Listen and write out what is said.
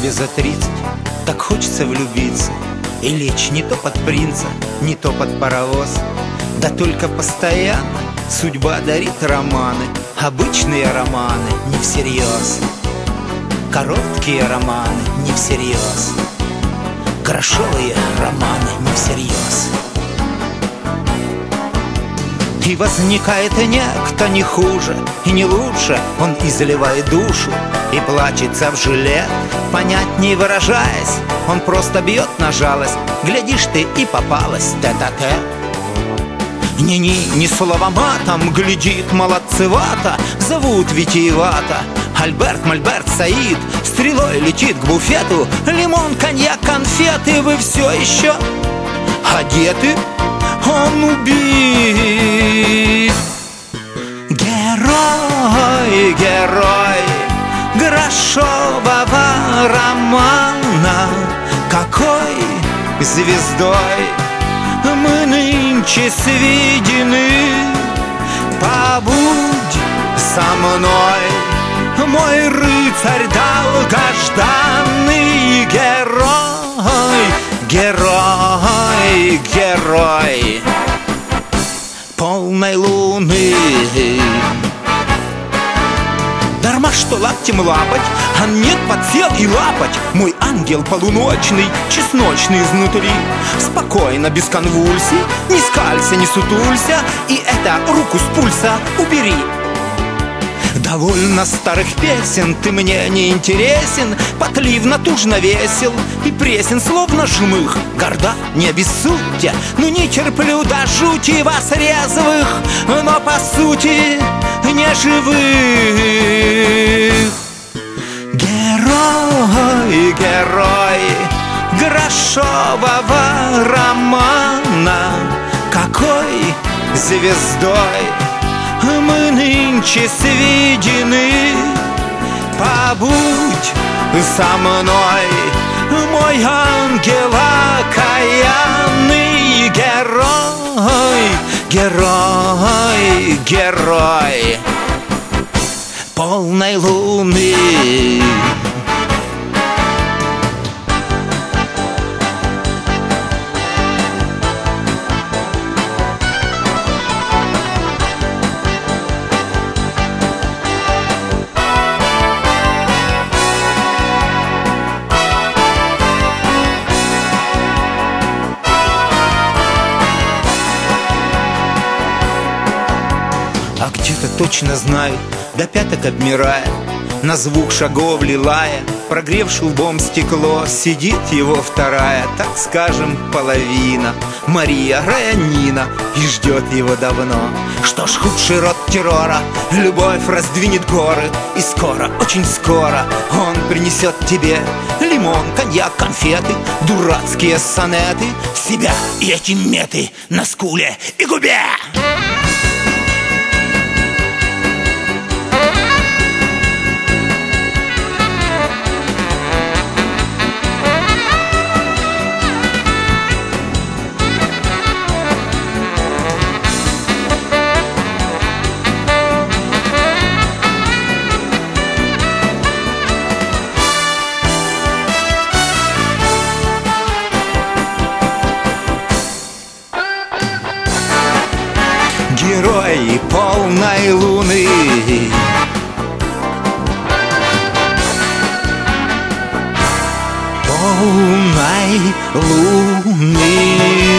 тебе за 30, так хочется влюбиться и лечь не то под принца, не то под паровоз. Да только постоянно судьба дарит романы, обычные романы не всерьез, короткие романы не всерьез, грошовые романы не всерьез. И возникает некто не хуже и не лучше, он изливает душу и плачется в жилет, понять не выражаясь, он просто бьет на жалость. Глядишь ты и попалась тет-а-тет. Ни слова матом, глядит молодцевато, зовут витиевато Альберт, Мольберт, Саид, стрелой летит к буфету. Лимон, коньяк, конфеты, вы все еще одеты? Он убит. Герой, герой грошового романа, какой звездой мы нынче сведены. Побудь со мной, мой рыцарь долгожданный. Герой, герой, герой полной луны. Дарма что лаптем лапать, а нет, подсел и лапать. Мой ангел полуночный, чесночный изнутри. Спокойно, без конвульсий, не скалься, не сутулься, и это руку с пульса убери. Довольно старых песен, ты мне не интересен. Потливно, тужно весел и пресен, словно жмых. Горда, не обессудьте, но не терплю до жути вас резвых, но по сути не живых. Герой, герой грошового романа, какой звездой мы нынче сведены. Побудь со мной, мой ангел окаянный. Герой, герой, герой полной луны. А где-то точно знаю, до пяток обмирая, на звук шагов лилая, прогревши лбом стекло, сидит его вторая, так скажем, половина, Мария Райанина, и ждет его давно. Что ж, худший род террора, любовь раздвинет горы, и скоро, очень скоро он принесет тебе лимон, коньяк, конфеты, дурацкие сонеты, себя и эти меты на скуле и губе. Герой полной луны. Полной луны.